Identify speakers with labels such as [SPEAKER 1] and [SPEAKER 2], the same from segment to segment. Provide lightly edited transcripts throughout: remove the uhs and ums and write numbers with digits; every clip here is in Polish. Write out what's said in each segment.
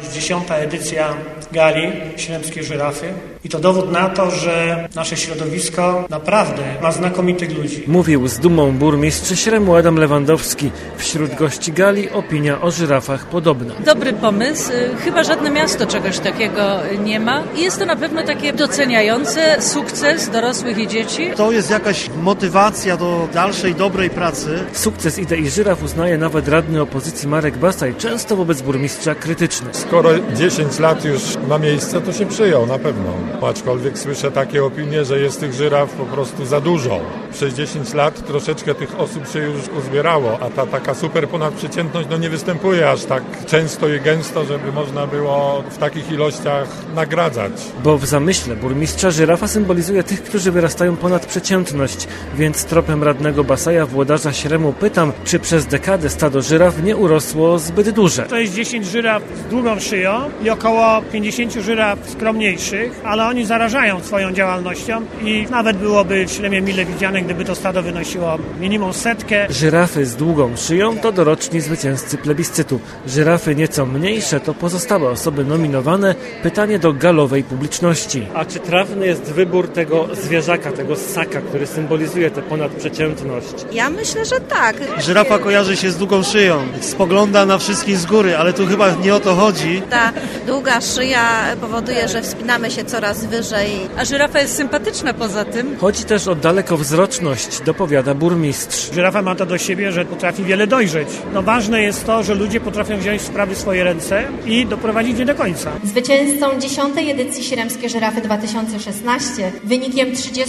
[SPEAKER 1] już 10. edycja gali Śremskiej Żyrafy i to dowód na to, że nasze środowisko naprawdę ma znakomitych ludzi.
[SPEAKER 2] Mówił z dumą burmistrz Śremu Adam Lewandowski. Wśród gości gali opinia o żyrafach podobna.
[SPEAKER 3] Dobry pomysł. Chyba żadne miasto czegoś takiego nie ma. I jest to na pewno takie doceniające sukces dorosłych i dzieci.
[SPEAKER 4] To jest jakaś motywacja do dalszej, dobrej pracy.
[SPEAKER 2] Sukces idei żyraf uznaje nawet radny opozycji Marek Basaj, często wobec burmistrza krytyczny.
[SPEAKER 5] Skoro 10 lat już ma miejsce, to się przyjął na pewno. Aczkolwiek słyszę takie opinie, że jest tych żyraf po prostu za dużo. Przez 10 lat troszeczkę tych osób się już uzbierało, a ta taka super ponadprzeciętność nie występuje aż tak często i gęsto, żeby można było w takich ilościach nagradzać.
[SPEAKER 2] Bo w zamyśle burmistrza żyrafa symbolizuje tych, którzy wyrastają ponad przeciętność, więc tropem radnego Basaja, włodarza Śremu, pytam, czy przez dekadę stado żyraf nie urosło zbyt duże.
[SPEAKER 1] To jest 10 żyraf z długą szyją i około 50 żyraf skromniejszych, ale oni zarażają swoją działalnością i nawet byłoby w Śremie mile widziane, gdyby to stado wynosiło minimum 100.
[SPEAKER 2] Żyrafy z długą szyją to doroczni zwycięzcy plebiscytu. Żyrafy nieco mniejsze to pozostałe osoby nominowane. Pytanie do galowej publiczności. A czy trafny jest wybór tego zwierzaka, tego ssaka, który symbolizuje tę ponadprzeciętność?
[SPEAKER 6] Ja myślę, że tak.
[SPEAKER 4] Żyrafa kojarzy się z długą szyją. Spogląda na wszystkich z góry, ale tu chyba nie o to chodzi.
[SPEAKER 6] Ta długa szyja powoduje, że wspinamy się coraz wyżej.
[SPEAKER 3] A żyrafa jest sympatyczna poza tym.
[SPEAKER 2] Chodzi też o dalekowzroczność, dopowiada burmistrz.
[SPEAKER 1] Żyrafa ma to do siebie, że potrafi wiele dojrzeć. Ważne jest to, że ludzie potrafią wziąć sprawy w swoje ręce i doprowadzić je do końca.
[SPEAKER 7] Zwycięzcą 10. edycji Śremskiej Żyrafy 2016 wynikiem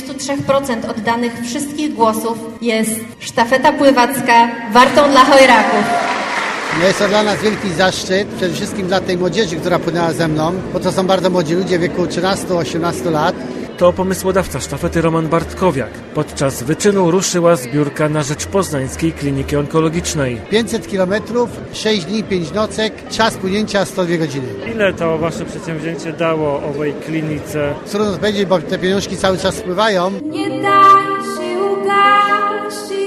[SPEAKER 7] 33% oddanych wszystkich głosów jest sztafeta pływacka Wartą dla Chojraków.
[SPEAKER 8] Jest to dla nas wielki zaszczyt, przede wszystkim dla tej młodzieży, która płynęła ze mną, bo to są bardzo młodzi ludzie w wieku 13-18 lat.
[SPEAKER 2] To pomysłodawca sztafety Roman Bartkowiak. Podczas wyczynu ruszyła zbiórka na rzecz Poznańskiej Kliniki Onkologicznej.
[SPEAKER 8] 500 kilometrów, 6 dni, 5 nocek, czas płynięcia 102 godziny.
[SPEAKER 2] Ile to wasze przedsięwzięcie dało owej klinice?
[SPEAKER 8] Trudno powiedzieć, bo te pieniążki cały czas spływają.
[SPEAKER 7] Nie daj się ugasić.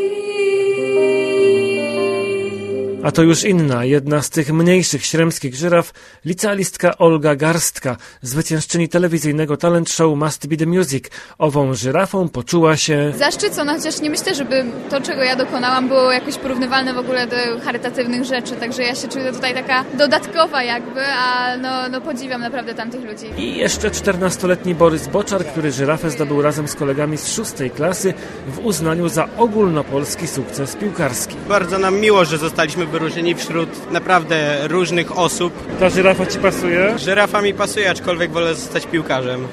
[SPEAKER 2] A to już inna, jedna z tych mniejszych śremskich żyraf, licealistka Olga Garstka, zwyciężczyni telewizyjnego talent show Must Be The Music. Ową żyrafą poczuła się
[SPEAKER 9] zaszczycona, chociaż nie myślę, żeby to, czego ja dokonałam, było jakoś porównywalne w ogóle do charytatywnych rzeczy, także ja się czuję tutaj taka dodatkowa jakby, a podziwiam naprawdę tamtych ludzi.
[SPEAKER 2] I jeszcze 14-letni Borys Boczar, który żyrafę zdobył razem z kolegami z 6. klasy w uznaniu za ogólnopolski sukces piłkarski.
[SPEAKER 10] Bardzo nam miło, że zostaliśmy wyróżnieni wśród naprawdę różnych osób.
[SPEAKER 2] Ta żyrafa ci pasuje?
[SPEAKER 10] Żyrafa mi pasuje, aczkolwiek wolę zostać piłkarzem.